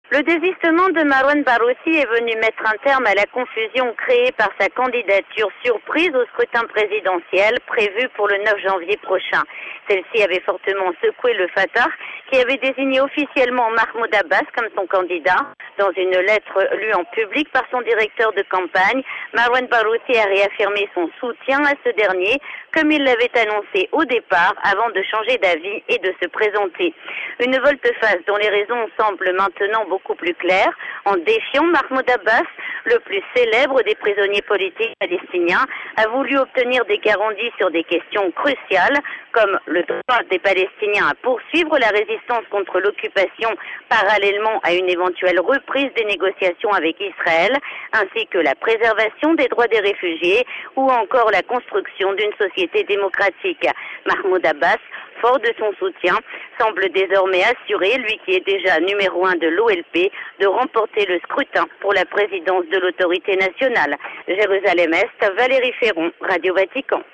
Le désistement de Marouane Baroussi est venu mettre un terme à la confusion créée par sa candidature surprise au scrutin présidentiel prévu pour le 9 janvier prochain. Celle-ci avait fortement secoué le Fatah, qui avait désigné officiellement Mahmoud Abbas comme son candidat. Dans une lettre lue en public par son directeur de campagne, Marouane Baroussi a réaffirmé son soutien à ce dernier, comme il l'avait annoncé au départ, avant de changer d'avis et de se présenter. Une volte-face dont les raisons semblent maintenant beaucoup plus claires, en défiant Mahmoud Abbas, le plus célèbre des prisonniers politiques palestiniens, a voulu obtenir des garanties sur des questions cruciales, comme le droit des Palestiniens à poursuivre la résistance contre l'occupation parallèlement à une éventuelle reprise des négociations avec Israël, ainsi que la préservation des droits des réfugiés ou encore la construction d'une société démocratique. Mahmoud Abbas, fort de son soutien, semble désormais assuré, lui qui est déjà numéro 1 de l'OLP, de remporter le scrutin pour la présidence de l'autorité nationale. Jérusalem-Est, Valérie Ferron, Radio Vatican.